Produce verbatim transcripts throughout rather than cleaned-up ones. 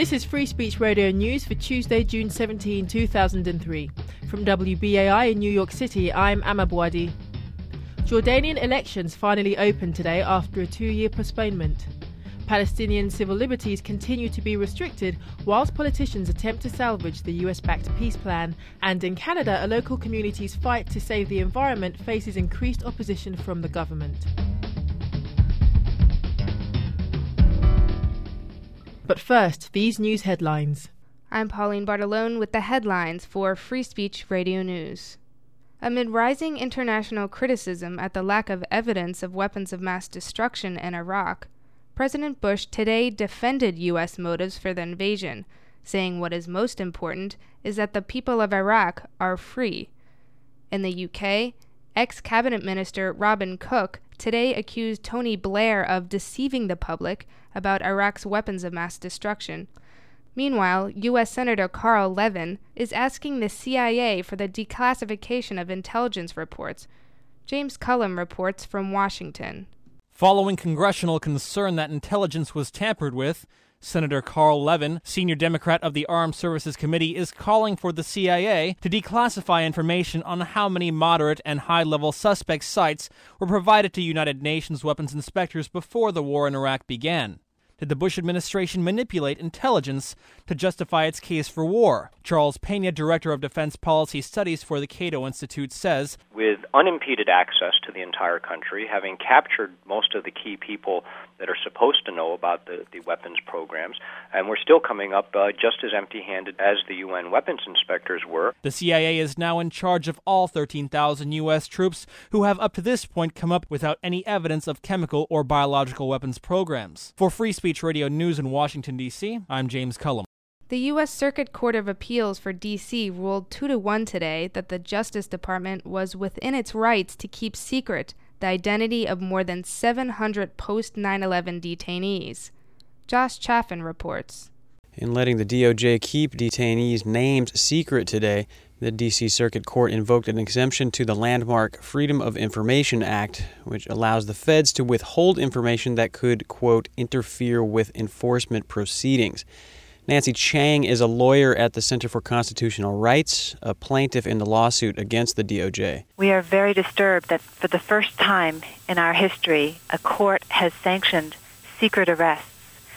This is Free Speech Radio News for Tuesday, June seventeenth, two thousand three. From W B A I in New York City, I'm Amma Bouadi. Jordanian elections finally opened today after a two-year postponement. Palestinian civil liberties continue to be restricted whilst politicians attempt to salvage the U S-backed peace plan. And in Canada, a local community's fight to save the environment faces increased opposition from the government. But first, these news headlines. I'm Pauline Bartolone with the headlines for Free Speech Radio News. Amid rising international criticism at the lack of evidence of weapons of mass destruction in Iraq, President Bush today defended U S motives for the invasion, saying what is most important is that the people of Iraq are free. In the U K, ex-cabinet minister Robin Cook today accused Tony Blair of deceiving the public about Iraq's weapons of mass destruction. Meanwhile, U S Senator Carl Levin is asking the C I A for the declassification of intelligence reports. James Cullum reports from Washington. Following congressional concern that intelligence was tampered with, Senator Carl Levin, senior Democrat of the Armed Services Committee, is calling for the C I A to declassify information on how many moderate and high-level suspect sites were provided to United Nations weapons inspectors before the war in Iraq began. Did the Bush administration manipulate intelligence to justify its case for war? Charles Pena, Director of Defense Policy Studies for the Cato Institute, says, with unimpeded access to the entire country, having captured most of the key people that are supposed to know about the, the weapons programs, and we're still coming up uh, just as empty-handed as the U N weapons inspectors were. The C I A is now in charge of all thirteen thousand U S troops who have up to this point come up without any evidence of chemical or biological weapons programs. For Free Speech Radio News in Washington, D C, I'm James Cullum. The U S Circuit Court of Appeals for D C ruled two to one today that the Justice Department was within its rights to keep secret the identity of more than seven hundred post nine eleven detainees. Josh Chaffin reports. In letting the D O J keep detainees' names secret today, the D C Circuit Court invoked an exemption to the landmark Freedom of Information Act, which allows the feds to withhold information that could, quote, interfere with enforcement proceedings. Nancy Chang is a lawyer at the Center for Constitutional Rights, a plaintiff in the lawsuit against the D O J. We are very disturbed that for the first time in our history, a court has sanctioned secret arrests.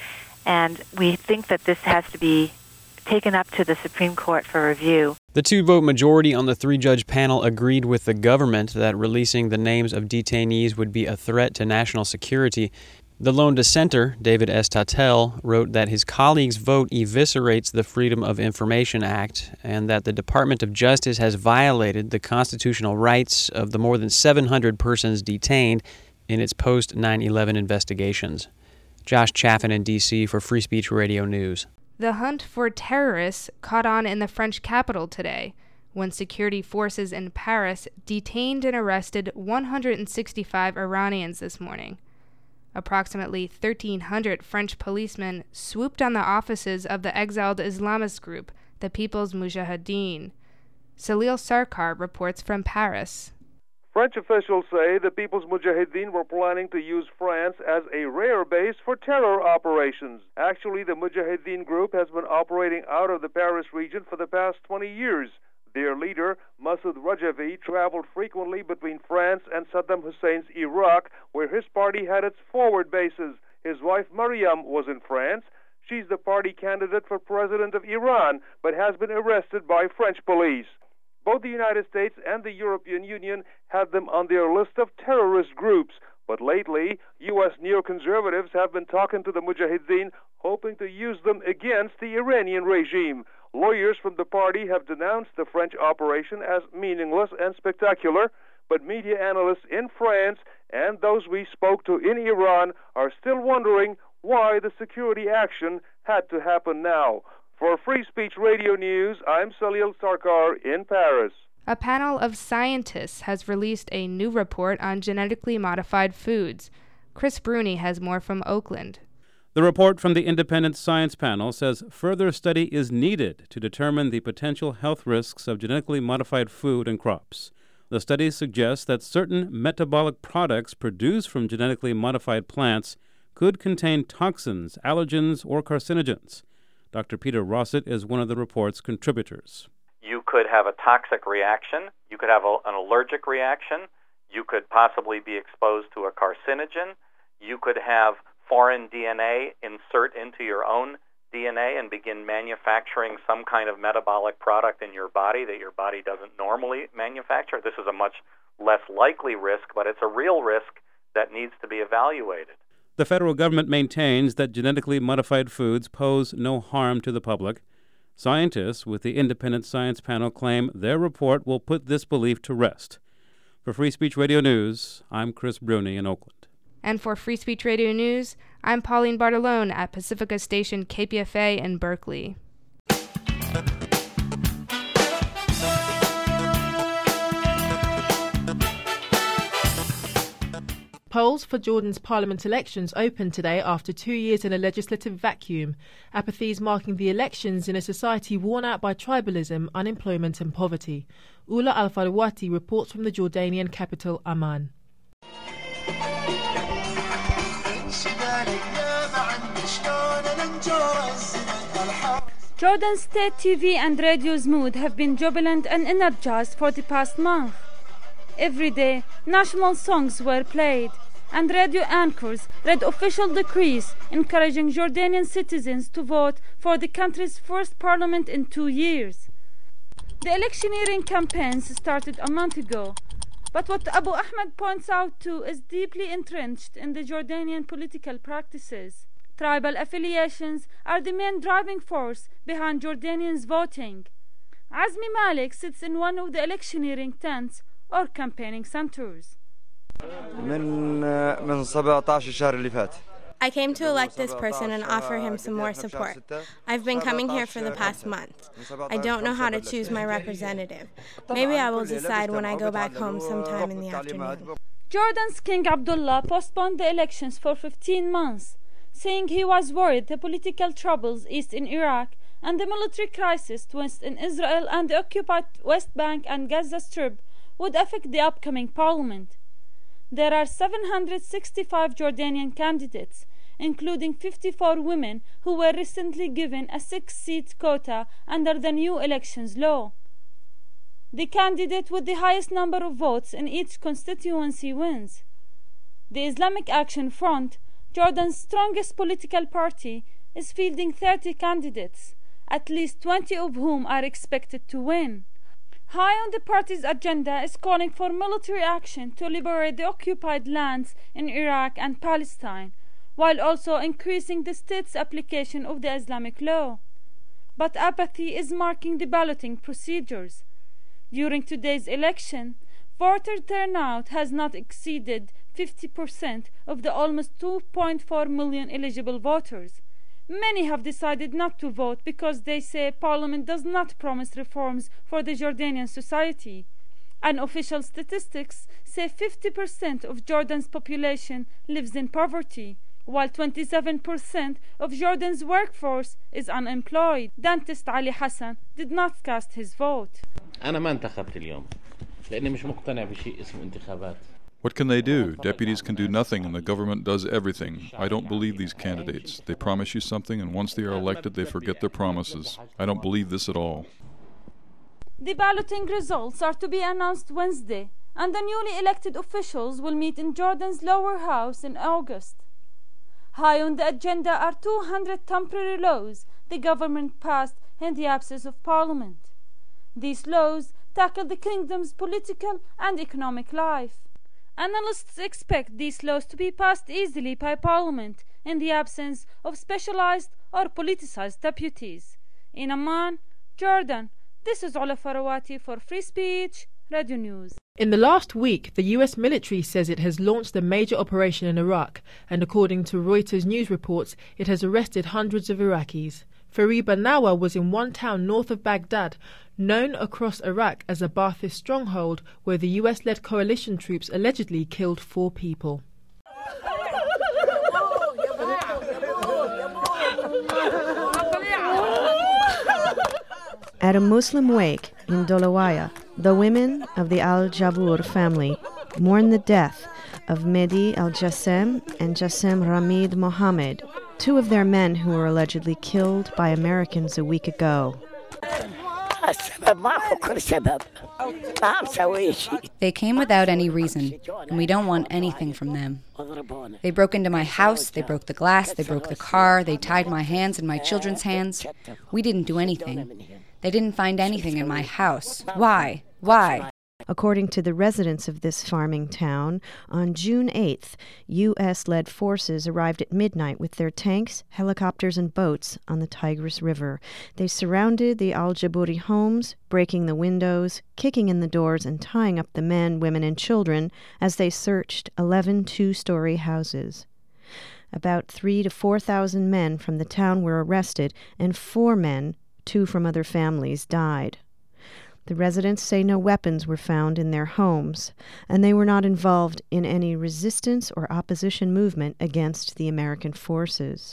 And we think that this has to be taken up to the Supreme Court for review. The two-vote majority on the three-judge panel agreed with the government that releasing the names of detainees would be a threat to national security. The lone dissenter, David S. Tatel, wrote that his colleagues' vote eviscerates the Freedom of Information Act and that the Department of Justice has violated the constitutional rights of the more than seven hundred persons detained in its post nine eleven investigations. Josh Chaffin in D C for Free Speech Radio News. The hunt for terrorists caught on in the French capital today, when security forces in Paris detained and arrested one hundred sixty-five Iranians this morning. Approximately thirteen hundred French policemen swooped on the offices of the exiled Islamist group, the People's Mujahideen. Salil Sarkar reports from Paris. French officials say the People's Mujahideen were planning to use France as a rare base for terror operations. Actually, the Mujahideen group has been operating out of the Paris region for the past twenty years. Their leader, Masoud Rajavi, traveled frequently between France and Saddam Hussein's Iraq, where his party had its forward bases. His wife, Mariam, was in France. She's the party candidate for president of Iran, but has been arrested by French police. Both the United States and the European Union had them on their list of terrorist groups. But lately, U S neoconservatives have been talking to the Mujahideen, hoping to use them against the Iranian regime. Lawyers from the party have denounced the French operation as meaningless and spectacular, but media analysts in France and those we spoke to in Iran are still wondering why the security action had to happen now. For Free Speech Radio News, I'm Salil Sarkar in Paris. A panel of scientists has released a new report on genetically modified foods. Chris Bruni has more from Oakland. The report from the Independent Science Panel says further study is needed to determine the potential health risks of genetically modified food and crops. The study suggests that certain metabolic products produced from genetically modified plants could contain toxins, allergens, or carcinogens. Doctor Peter Rossett is one of the report's contributors. You could have a toxic reaction. You could have a, an allergic reaction. You could possibly be exposed to a carcinogen. You could have foreign D N A insert into your own D N A and begin manufacturing some kind of metabolic product in your body that your body doesn't normally manufacture. This is a much less likely risk, but it's a real risk that needs to be evaluated. The federal government maintains that genetically modified foods pose no harm to the public. Scientists with the Independent Science Panel claim their report will put this belief to rest. For Free Speech Radio News, I'm Chris Bruni in Oakland. And for Free Speech Radio News, I'm Pauline Bartolone at Pacifica Station K P F A in Berkeley. Polls for Jordan's parliament elections opened today after two years in a legislative vacuum. Apathy marking the elections in a society worn out by tribalism, unemployment and poverty. Ula Al-Falwati reports from the Jordanian capital, Amman. Jordan State T V and radio's mood have been jubilant and energized for the past month. Every day, national songs were played, and radio anchors read official decrees encouraging Jordanian citizens to vote for the country's first parliament in two years. The electioneering campaigns started a month ago, but what Abu Ahmed points out too is deeply entrenched in the Jordanian political practices. Tribal affiliations are the main driving force behind Jordanians voting. Azmi Malik sits in one of the electioneering tents or campaigning centers. I came to elect this person and offer him some more support. I've been coming here for the past month. I don't know how to choose my representative. Maybe I will decide when I go back home sometime in the afternoon. Jordan's King Abdullah postponed the elections for fifteen months, saying he was worried the political troubles east in Iraq and the military crisis west in Israel and the occupied West Bank and Gaza Strip would affect the upcoming parliament. There are seven hundred sixty-five Jordanian candidates, including fifty-four women who were recently given a six-seat quota under the new elections law. The candidate with the highest number of votes in each constituency wins. The Islamic Action Front, Jordan's strongest political party, is fielding thirty candidates, at least twenty of whom are expected to win. High on the party's agenda is calling for military action to liberate the occupied lands in Iraq and Palestine, while also increasing the state's application of the Islamic law. But apathy is marking the balloting procedures. During today's election, voter turnout has not exceeded fifty percent of the almost two point four million eligible voters. Many have decided not to vote because they say Parliament does not promise reforms for the Jordanian society. Unofficial statistics say fifty percent of Jordan's population lives in poverty, while twenty-seven percent of Jordan's workforce is unemployed. Dentist Ali Hassan did not cast his vote. أنا ما انتخبت اليوم لأني مش مقتنع بشيء اسمه انتخابات. What can they do? Deputies can do nothing and the government does everything. I don't believe these candidates. They promise you something and once they are elected they forget their promises. I don't believe this at all. The balloting results are to be announced Wednesday, and the newly elected officials will meet in Jordan's lower house in August. High on the agenda are two hundred temporary laws the government passed in the absence of parliament. These laws tackle the kingdom's political and economic life. Analysts expect these laws to be passed easily by Parliament in the absence of specialized or politicized deputies. In Amman, Jordan, this is Ola Farawati for Free Speech Radio News. In the last week, the U S military says it has launched a major operation in Iraq, and according to Reuters news reports, it has arrested hundreds of Iraqis. Fariba Nawa was in one town north of Baghdad, known across Iraq as a Ba'athist stronghold, where the U S-led coalition troops allegedly killed four people. At a Muslim wake in Dolawaya, the women of the Al-Jabur family mourn the death of Mehdi Al-Jassem and Jassem Ramid Mohammed, two of their men who were allegedly killed by Americans a week ago. They came without any reason, and we don't want anything from them. They broke into my house, they broke the glass, they broke the car, they tied my hands and my children's hands. We didn't do anything. They didn't find anything in my house. Why? Why? According to the residents of this farming town, on June eighth, U S-led forces arrived at midnight with their tanks, helicopters, and boats on the Tigris River. They surrounded the Al-Jabouri homes, breaking the windows, kicking in the doors, and tying up the men, women, and children as they searched eleven two-story houses. About three to four thousand men from the town were arrested, and four men, two from other families, died. The residents say no weapons were found in their homes, and they were not involved in any resistance or opposition movement against the American forces.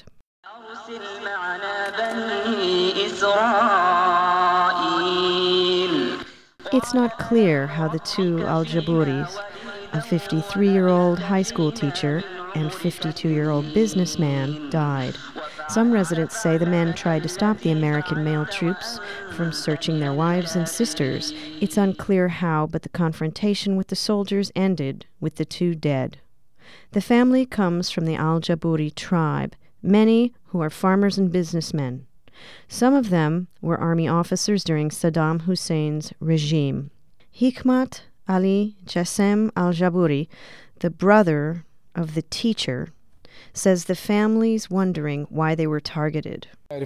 It's not clear how the two Al-Jabouris, a fifty-three-year-old high school teacher and fifty-two-year-old businessman, died. Some residents say the men tried to stop the American male troops from searching their wives and sisters. It's unclear how, but the confrontation with the soldiers ended with the two dead. The family comes from the Al-Jabouri tribe, many who are farmers and businessmen. Some of them were army officers during Saddam Hussein's regime. Hikmat Ali Jassem Al-Jabouri, the brother of the teacher, says the family's wondering why they were targeted. The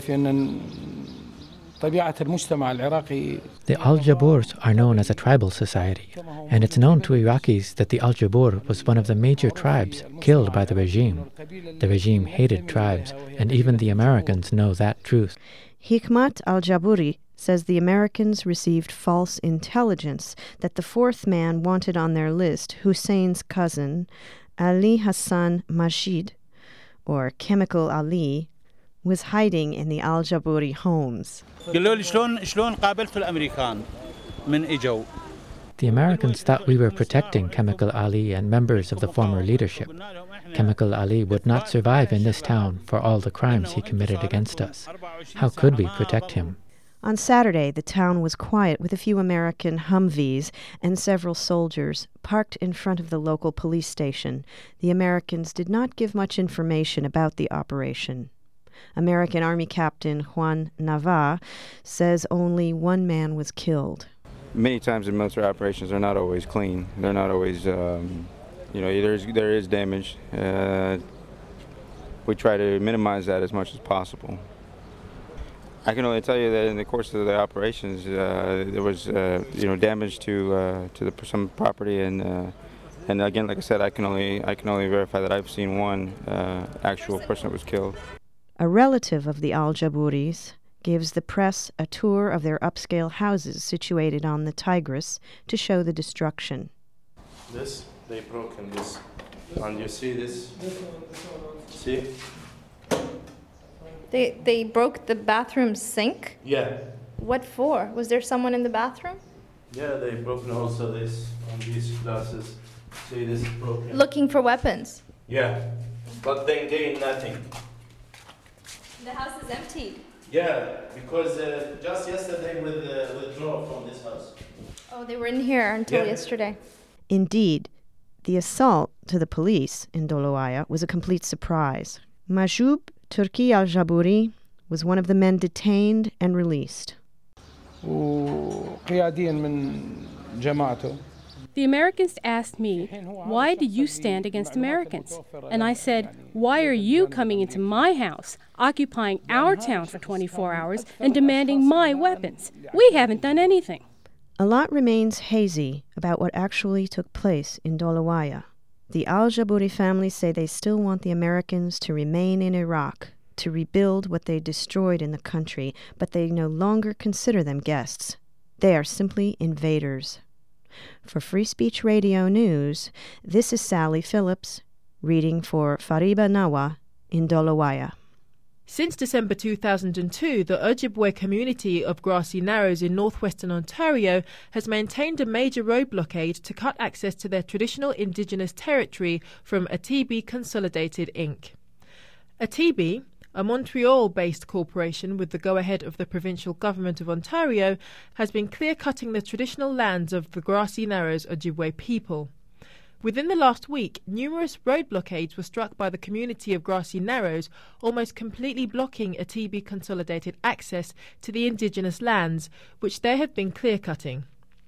Al-Jabours are known as a tribal society, and it's known to Iraqis that the Al-Jabour was one of the major tribes killed by the regime. The regime hated tribes, and even the Americans know that truth. Hikmat Al-Jabouri says the Americans received false intelligence that the fourth man wanted on their list, Hussein's cousin, Ali Hassan Majid, or Chemical Ali, was hiding in the Al-Jabouri homes. The Americans thought we were protecting Chemical Ali and members of the former leadership. Chemical Ali would not survive in this town for all the crimes he committed against us. How could we protect him? On Saturday, the town was quiet with a few American Humvees and several soldiers parked in front of the local police station. The Americans did not give much information about the operation. American Army Captain Juan Nava says only one man was killed. Many times in military operations, they're not always clean. They're not always, um, you know, there is, there is damage. Uh, we try to minimize that as much as possible. I can only tell you that in the course of the operations, uh, there was, uh, you know, damage to uh, to the, some property, and uh, and again, like I said, I can only I can only verify that I've seen one uh, actual person that was killed. A relative of the Al-Jabouris gives the press a tour of their upscale houses situated on the Tigris to show the destruction. This they broke in this, and you see this. See. They they broke the bathroom sink? Yeah. What for? Was there someone in the bathroom? Yeah, they broken also this on these glasses. See, this is broken. Looking for weapons? Yeah, but they gained nothing. The house is empty. Yeah, because uh, just yesterday we uh, withdrew from this house. Oh, they were in here until yeah. yesterday. Indeed, the assault to the police in Dolowaya was a complete surprise. Majoub Turki Al-Jabouri was one of the men detained and released. The Americans asked me, why do you stand against Americans? And I said, why are you coming into my house, occupying our town for twenty-four hours, and demanding my weapons? We haven't done anything. A lot remains hazy about what actually took place in Dolowaya. The Al-Jabouri family say they still want the Americans to remain in Iraq, to rebuild what they destroyed in the country, but they no longer consider them guests. They are simply invaders. For Free Speech Radio News, this is Sally Phillips, reading for Fariba Nawa in Dolowaya. Since December two thousand two, the Ojibwe community of Grassy Narrows in northwestern Ontario has maintained a major road blockade to cut access to their traditional Indigenous territory from Atibi Consolidated Incorporated. Atibi, a Montreal-based corporation with the go-ahead of the provincial government of Ontario, has been clear-cutting the traditional lands of the Grassy Narrows Ojibwe people. Within the last week, numerous road blockades were struck by the community of Grassy Narrows, almost completely blocking Atibi Consolidated access to the indigenous lands, which they have been clear-cutting.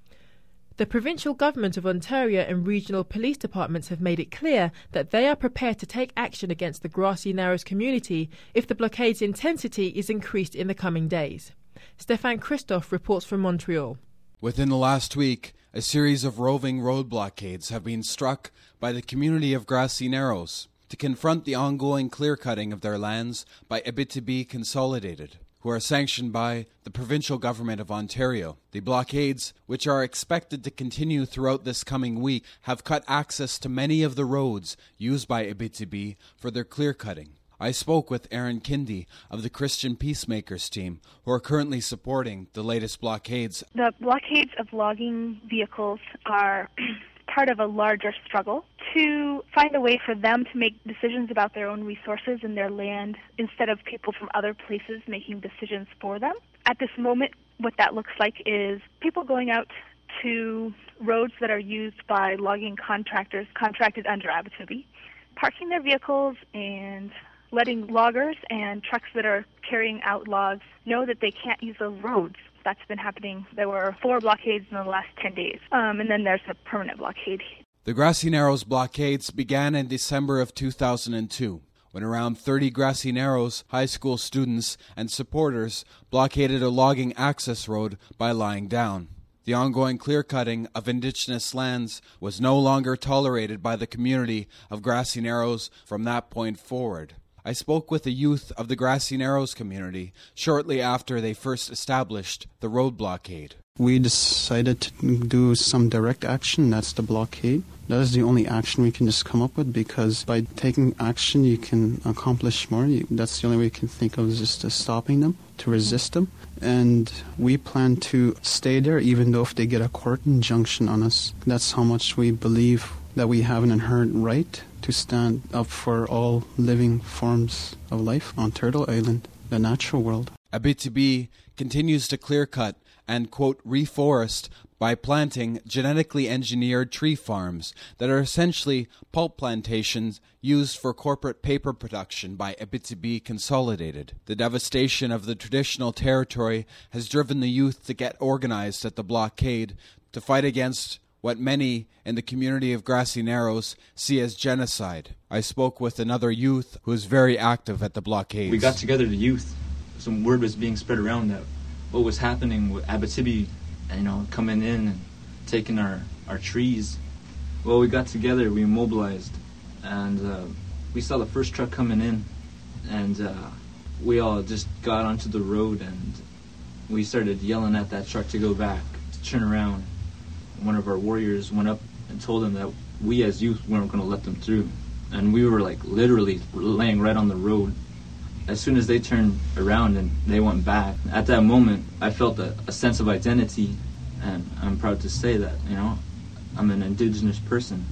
The provincial government of Ontario and regional police departments have made it clear that they are prepared to take action against the Grassy Narrows community if the blockade's intensity is increased in the coming days. Stéphane Christophe reports from Montreal. Within the last week, a series of roving road blockades have been struck by the community of Grassy Narrows to confront the ongoing clear-cutting of their lands by Abitibi Consolidated, who are sanctioned by the provincial government of Ontario. The blockades, which are expected to continue throughout this coming week, have cut access to many of the roads used by Abitibi for their clear-cutting. I spoke with Aaron Kindy of the Christian Peacemakers team, who are currently supporting the latest blockades. The blockades of logging vehicles are part of a larger struggle to find a way for them to make decisions about their own resources and their land instead of people from other places making decisions for them. At this moment, what that looks like is people going out to roads that are used by logging contractors contracted under Abitibi, parking their vehicles and letting loggers and trucks that are carrying out logs know that they can't use those roads. That's been happening. There were four blockades in the last ten days, um, and then there's a permanent blockade. The Grassy Narrows blockades began in December of two thousand two, when around thirty Grassy Narrows high school students and supporters blockaded a logging access road by lying down. The ongoing clear-cutting of Indigenous lands was no longer tolerated by the community of Grassy Narrows from that point forward. I spoke with the youth of the Grassy Narrows community shortly after they first established the road blockade. We decided to do some direct action, that's the blockade. That is the only action we can just come up with, because by taking action you can accomplish more. You, that's the only way you can think of, is just uh, stopping them, to resist them. And we plan to stay there even though if they get a court injunction on us. That's how much we believe that we have an inherent right to stand up for all living forms of life on Turtle Island, the natural world. Abitibi continues to clear-cut and, quote, reforest by planting genetically engineered tree farms that are essentially pulp plantations used for corporate paper production by Abitibi Consolidated. The devastation of the traditional territory has driven the youth to get organized at the blockade to fight against what many in the community of Grassy Narrows see as genocide. I spoke with another youth who is very active at the blockades. We got together, the youth. Some word was being spread around that what was happening with Abitibi, you know, coming in and taking our, our trees. Well, we got together, we mobilized, and uh, we saw the first truck coming in, and uh, we all just got onto the road, and we started yelling at that truck to go back, to turn around. One of our warriors went up and told them that we as youth weren't going to let them through. And we were like literally laying right on the road. As soon as they turned around and they went back, at that moment I felt a, a sense of identity, and I'm proud to say that, you know, I'm an Indigenous person.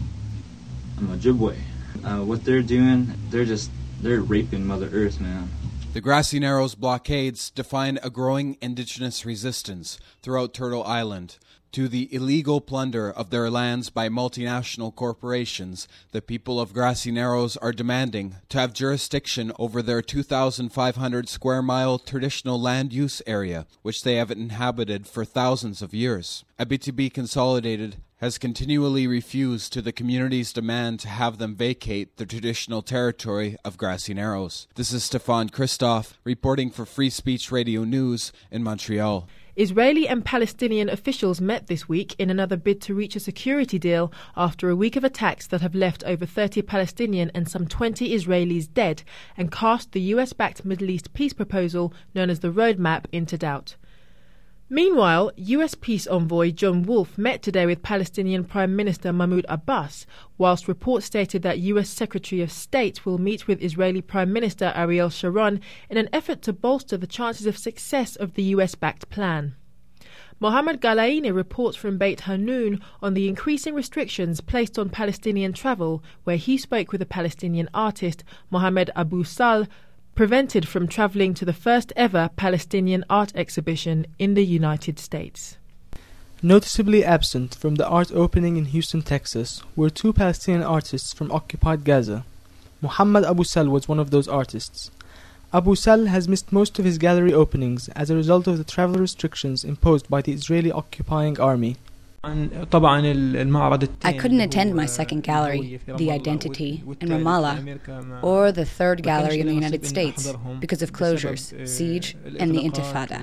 I'm Ojibwe. Uh, what they're doing, they're just, they're raping Mother Earth, man. The Grassy Narrows blockades define a growing Indigenous resistance throughout Turtle Island to the illegal plunder of their lands by multinational corporations. The people of Grassy Narrows are demanding to have jurisdiction over their two thousand five hundred square mile traditional land use area, which they have inhabited for thousands of years. Abitibi Consolidated has continually refused to the community's demand to have them vacate the traditional territory of Grassy Narrows. This is Stéphane Christophe reporting for Free Speech Radio News in Montreal. Israeli and Palestinian officials met this week in another bid to reach a security deal after a week of attacks that have left over thirty Palestinian and some twenty Israelis dead and cast the U S-backed Middle East peace proposal known as the Roadmap into doubt. Meanwhile, U S peace envoy John Wolfe met today with Palestinian Prime Minister Mahmoud Abbas, whilst reports stated that U S Secretary of State will meet with Israeli Prime Minister Ariel Sharon in an effort to bolster the chances of success of the U S-backed plan. Mohammed Galaini reports from Beit Hanoun on the increasing restrictions placed on Palestinian travel, where he spoke with a Palestinian artist, Mohammed Abu Sal, prevented from travelling to the first ever Palestinian art exhibition in the United States. Noticeably absent from the art opening in Houston, Texas, were two Palestinian artists from occupied Gaza. Mohammed Abu Sal was one of those artists. Abu Sal has missed most of his gallery openings as a result of the travel restrictions imposed by the Israeli occupying army. I couldn't attend my second gallery, The Identity, in Ramallah, or the third gallery in the United States because of closures, siege, and the Intifada.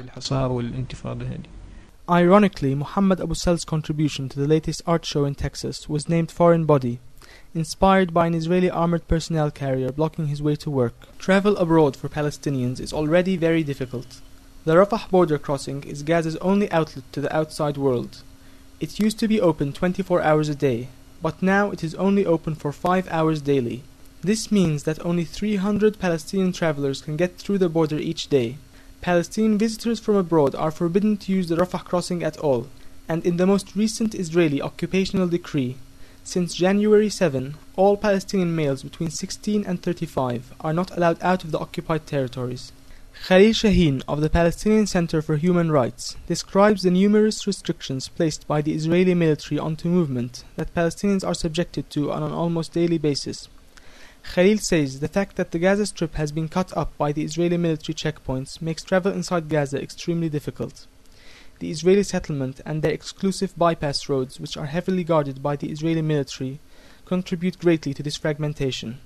Ironically, Mohammed Abu Sal's contribution to the latest art show in Texas was named Foreign Body, inspired by an Israeli armored personnel carrier blocking his way to work. Travel abroad for Palestinians is already very difficult. The Rafah border crossing is Gaza's only outlet to the outside world. It used to be open twenty-four hours a day, but now it is only open for five hours daily. This means that only three hundred Palestinian travelers can get through the border each day. Palestinian visitors from abroad are forbidden to use the Rafah crossing at all, and in the most recent Israeli occupational decree, since January seventh, all Palestinian males between sixteen and thirty-five are not allowed out of the occupied territories. Khalil Shaheen of the Palestinian Center for Human Rights describes the numerous restrictions placed by the Israeli military onto movement that Palestinians are subjected to on an almost daily basis. Khalil says the fact that the Gaza Strip has been cut up by the Israeli military checkpoints makes travel inside Gaza extremely difficult. The Israeli settlement and their exclusive bypass roads, which are heavily guarded by the Israeli military, contribute greatly to this fragmentation.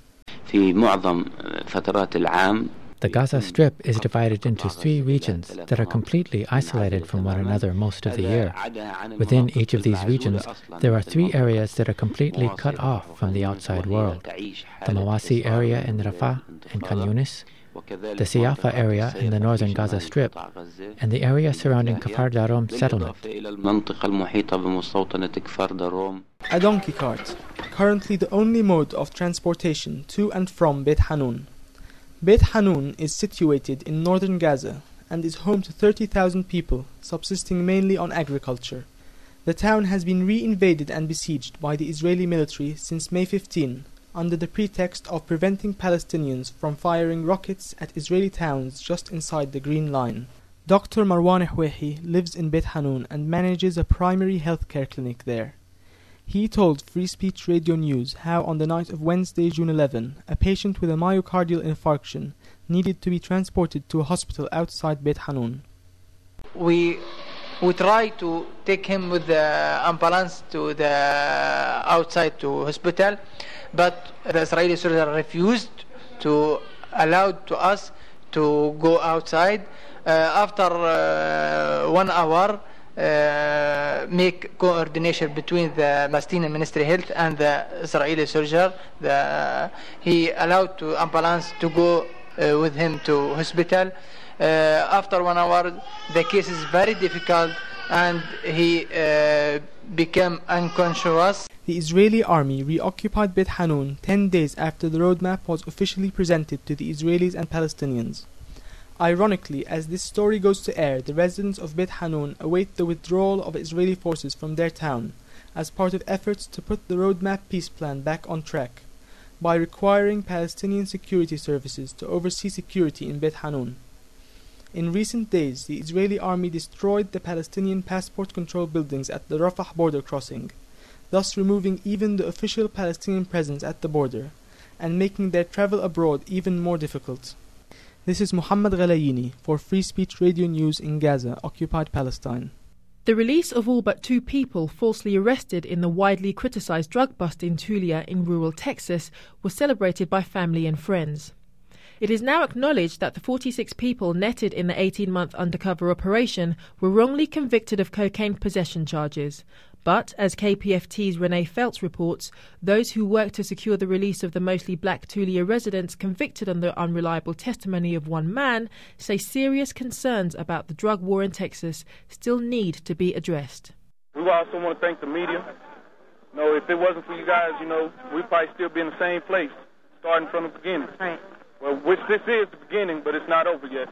The Gaza Strip is divided into three regions that are completely isolated from one another most of the year. Within each of these regions, there are three areas that are completely cut off from the outside world: the Mawasi area in Rafah and Khan Yunis, the Siafa area in the northern Gaza Strip, and the area surrounding Kfar Darom settlement. A donkey cart, currently the only mode of transportation to and from Beit Hanoun. Beit Hanoun is situated in northern Gaza and is home to thirty thousand people, subsisting mainly on agriculture. The town has been re-invaded and besieged by the Israeli military since May fifteenth, under the pretext of preventing Palestinians from firing rockets at Israeli towns just inside the Green Line. Doctor Marwan Hwehi lives in Beit Hanoun and manages a primary health care clinic there. He told Free Speech Radio News how on the night of Wednesday, June eleventh, a patient with a myocardial infarction needed to be transported to a hospital outside Beit Hanoun. We we try to take him with the ambulance to the outside to hospital, but the Israeli soldiers refused to allow to us to go outside. Uh, after uh, one hour, uh, make coordination between the Palestinian Ministry of Health and the Israeli soldier. The, he allowed to ambulance to go uh, with him to hospital. Uh, after one hour, the case is very difficult, and he uh, became unconscious. The Israeli army reoccupied Beit Hanoun ten days after the roadmap was officially presented to the Israelis and Palestinians. Ironically, as this story goes to air, the residents of Beit Hanoun await the withdrawal of Israeli forces from their town as part of efforts to put the roadmap peace plan back on track by requiring Palestinian security services to oversee security in Beit Hanoun. In recent days, the Israeli army destroyed the Palestinian passport control buildings at the Rafah border crossing, thus removing even the official Palestinian presence at the border and making their travel abroad even more difficult. This is Mohammed Ghalayini for Free Speech Radio News in Gaza, occupied Palestine. The release of all but two people falsely arrested in the widely criticized drug bust in Tulia in rural Texas was celebrated by family and friends. It is now acknowledged that the forty-six people netted in the eighteen-month undercover operation were wrongly convicted of cocaine possession charges. But, as K P F T's Renee Feltz reports, those who worked to secure the release of the mostly black Tulia residents convicted on the unreliable testimony of one man say serious concerns about the drug war in Texas still need to be addressed. We also want to thank the media. You know, if it wasn't for you guys, you know, we'd probably still be in the same place, starting from the beginning. Right. Well, which this is the beginning, but it's not over yet.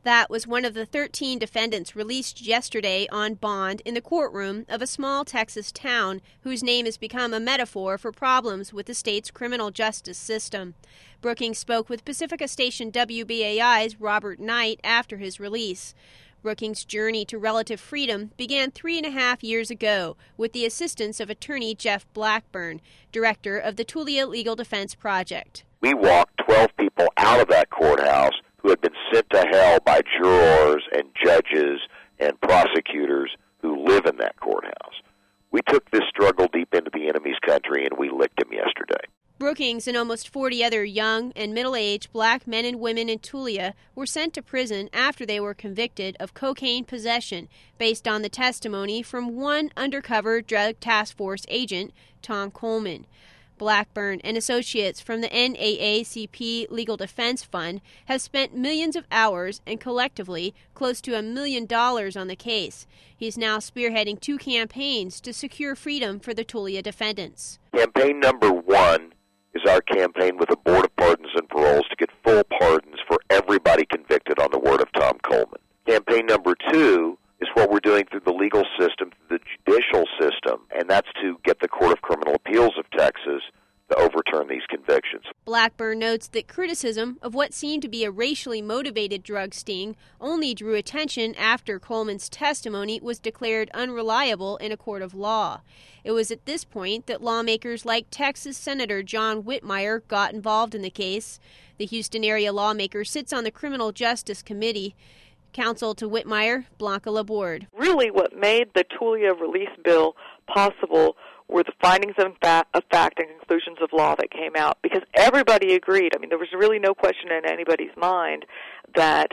That was one of the thirteen defendants released yesterday on bond in the courtroom of a small Texas town whose name has become a metaphor for problems with the state's criminal justice system. Brookings spoke with Pacifica station W B A I's Robert Knight after his release. Brookings' journey to relative freedom began three and a half years ago with the assistance of attorney Jeff Blackburn, director of the Tulia Legal Defense Project. We walked twelve people out of that courthouse who had been sent to hell by jurors and judges and prosecutors who live in that courthouse. We took this struggle deep into the enemy's country, and we licked him yesterday. Brookings and almost forty other young and middle-aged black men and women in Tulia were sent to prison after they were convicted of cocaine possession based on the testimony from one undercover drug task force agent, Tom Coleman. Blackburn and associates from the N double A C P Legal Defense Fund have spent millions of hours and collectively close to a million dollars on the case. He's now spearheading two campaigns to secure freedom for the Tulia defendants. Campaign number one is our campaign with the Board of Pardons and Paroles to get full pardons for everybody convicted on the word of Tom Coleman. Campaign number two is what we're doing through the legal system, through the judicial system, and that's to get the Court of Criminal Appeals of Texas to overturn these convictions. Blackburn notes that criticism of what seemed to be a racially motivated drug sting only drew attention after Coleman's testimony was declared unreliable in a court of law. It was at this point that lawmakers like Texas Senator John Whitmire got involved in the case. The Houston area lawmaker sits on the Criminal Justice Committee. Counsel to Whitmire, Blanca Laborde. Really what made the Tulia release bill possible were the findings of fact, of fact and conclusions of law that came out, because everybody agreed. I mean, there was really no question in anybody's mind that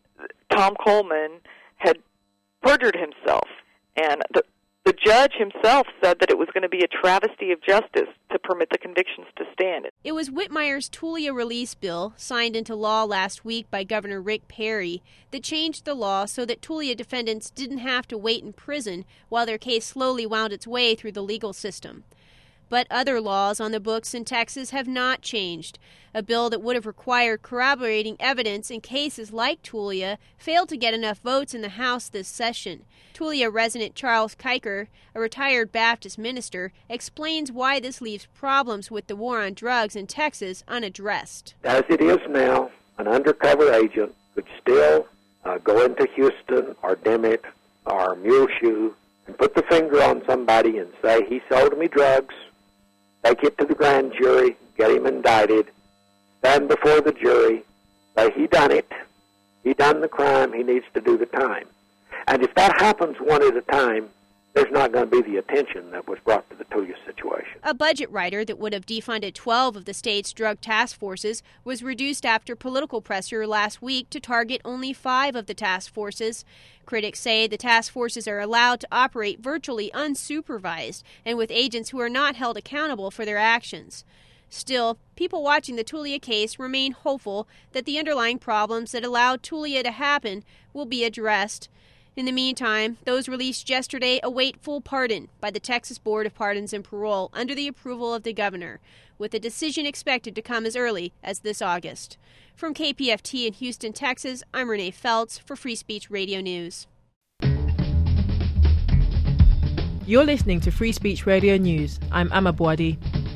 Tom Coleman had perjured himself. And the, the judge himself said that it was going to be a travesty of justice to permit the convictions to stand. It was Whitmire's Tulia release bill, signed into law last week by Governor Rick Perry, that changed the law so that Tulia defendants didn't have to wait in prison while their case slowly wound its way through the legal system. But other laws on the books in Texas have not changed. A bill that would have required corroborating evidence in cases like Tulia failed to get enough votes in the House this session. Tulia resident Charles Kiker, a retired Baptist minister, explains why this leaves problems with the war on drugs in Texas unaddressed. As it is now, an undercover agent could still uh, go into Houston or Dimmitt or Muleshoe and put the finger on somebody and say, he sold me drugs, take it to the grand jury, get him indicted, stand before the jury, say he done it, he done the crime, he needs to do the time. And if that happens one at a time, there's not going to be the attention that was brought to the Tulia situation. A budget rider that would have defunded twelve of the state's drug task forces was reduced after political pressure last week to target only five of the task forces. Critics say the task forces are allowed to operate virtually unsupervised and with agents who are not held accountable for their actions. Still, people watching the Tulia case remain hopeful that the underlying problems that allowed Tulia to happen will be addressed. In the meantime, those released yesterday await full pardon by the Texas Board of Pardons and Parole under the approval of the governor, with a decision expected to come as early as this August. From K P F T in Houston, Texas, I'm Renee Feltz for Free Speech Radio News. You're listening to Free Speech Radio News. I'm Amma Bouadi.